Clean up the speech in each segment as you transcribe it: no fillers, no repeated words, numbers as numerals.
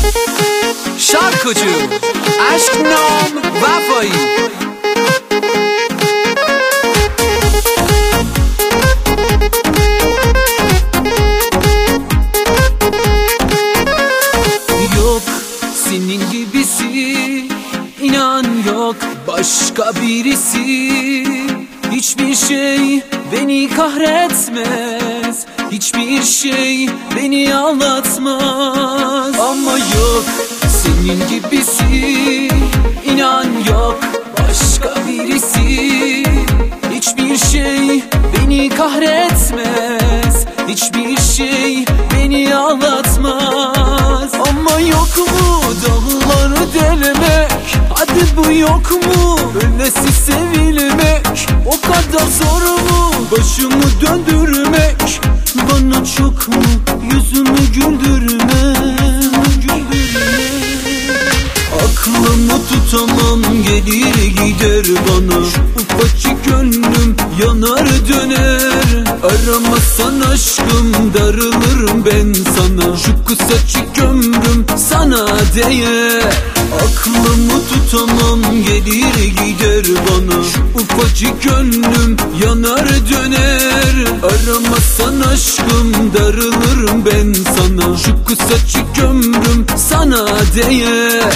Şarkıcı Aşk Nam Vefai. Yok senin gibisi, inan yok başka birisi. Hiçbir şey beni kahretmez, hiçbir şey beni ağlatmaz. Ama yok senin gibisi, inan yok başka birisi. Hiçbir şey beni kahretmez, hiçbir şey beni ağlatmaz. Ama yok mu dağları delmek, hadi bu yok mu öylesi sevilmek? O kadar zor mu başımı döndürmek? Bana çok mu yüzümü güldürmek? Aklımı tutamam, gelir gider bana. Ufacık gönlüm yanar döner. Aramazsan aşkım darılırım ben sana. Şu kısacık ömrüm sana değer. Aklımı tutamam, gelir gider bana. Ufacık gönlüm yanar döner. Aramazsan aşkım darılırım ben sana. Şu kısacık ömrüm sana değer.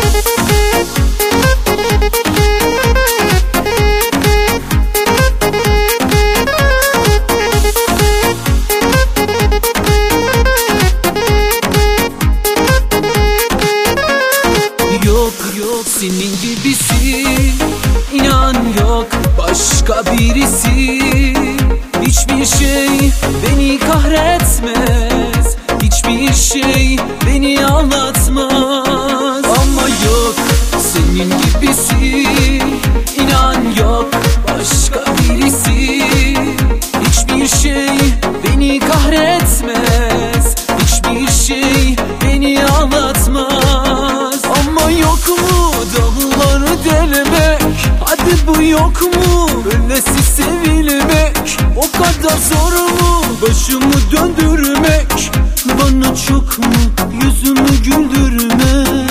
Yok senin gibisi, inan yok başka birisi. Hiçbir şey beni kahretmez, hiçbir şey beni ağlatmaz. Ama yok senin gibisi, inan yok başka birisi. Hiçbir şey beni kahretmez, hiçbir şey beni ağlatmaz. Ama yok mu dağları delmek, hadi bu yok mu öylesi sevilmek? O kadar zor mu başımı döndürmek? Bana çok mu yüzümü güldürmek?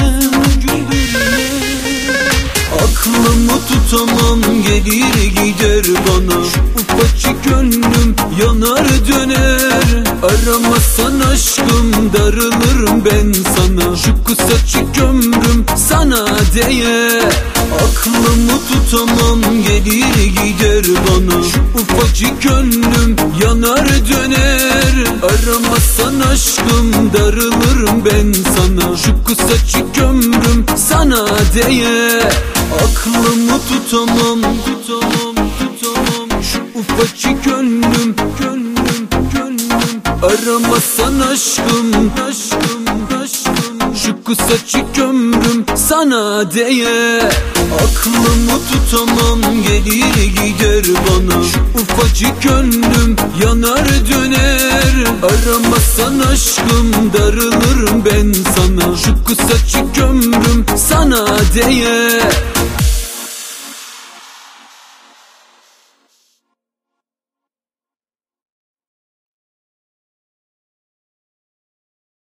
Aklımı tutamam, gelir gider bana. Ufacık gönlüm yanar döner. Aramazsan aşkım darılırım ben sana. Şu kısacık ömrüm sana değer. Aklımı tutamam, gelir gider bana. Şu ufacık gönlüm yanar döner. Aramazsan aşkım darılırım ben sana. Şu kısacık ömrüm sana değer. Aklımı tutamam, şu ufacık gönlüm. Aramazsan aşkım, şu kısacık ömrüm sana değer. Aklımı tutamam, gelir gider bana. Şu ufacık gönlüm yanar döner. Aramazsan aşkım darılırım ben sana. Şu kısacık ömrüm sana değer.